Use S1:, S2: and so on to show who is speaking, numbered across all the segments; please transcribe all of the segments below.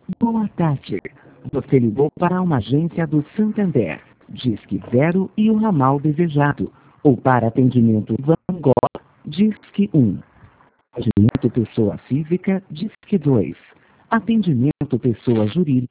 S1: Boa tarde. Você ligou para uma agência do Santander. Disque 0 e o ramal desejado. Ou para atendimento Van Gogh, Disque 1. Atendimento pessoa física, Disque 2. Atendimento pessoa jurídica.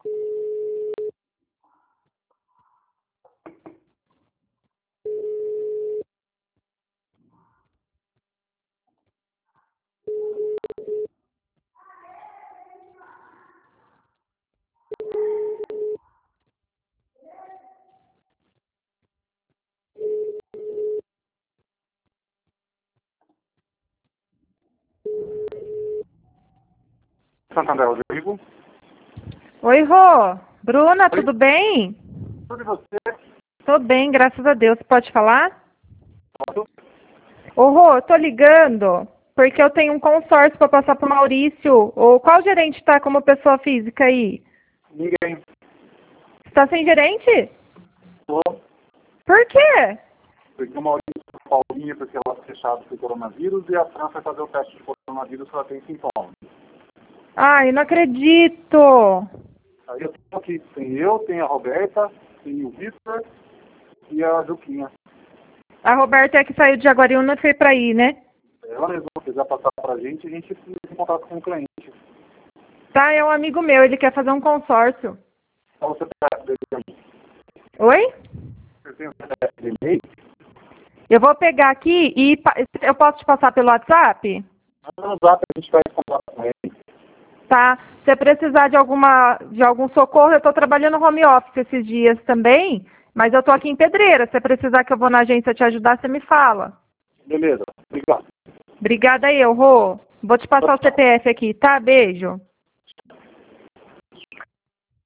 S2: Santander, Rodrigo.
S3: Oi, Rô. Bruna, tudo bem?
S2: Tudo e você?
S3: Tô bem, graças a Deus. Pode falar?
S2: Posso?
S3: Ô, Rô, eu tô ligando porque eu tenho um consórcio para passar pro Maurício. Ou qual gerente tá como pessoa física aí?
S2: Ninguém.
S3: Tá sem gerente?
S2: Tô.
S3: Por quê?
S2: Porque o Maurício Paulinha, porque ela está fechada por coronavírus, e a Fran vai fazer o teste de coronavírus se ela tem sintomas.
S3: Ai, não acredito.
S2: Aí eu tô aqui. Tem a Roberta, tem o Victor e a Juquinha.
S3: A Roberta é que saiu de Jaguariúna e foi pra aí, né?
S2: Ela mesma quiser passar pra gente, a gente entra em contato com o cliente.
S3: Tá, é um amigo meu, ele quer fazer um consórcio.
S2: Então você pede dele também.
S3: Oi?
S2: Você tem o CPF dele?
S3: Eu vou pegar aqui e eu posso te passar pelo WhatsApp?
S2: Manda no zap, a gente vai em contato com ele.
S3: Tá. Se você precisar de algum socorro, eu tô trabalhando home office esses dias também, mas eu tô aqui em Pedreira. Se você precisar que eu vou na agência te ajudar, você me fala.
S2: Beleza, obrigado.
S3: Obrigada aí, Rô. Vou te passar o CPF aqui, tá? Beijo.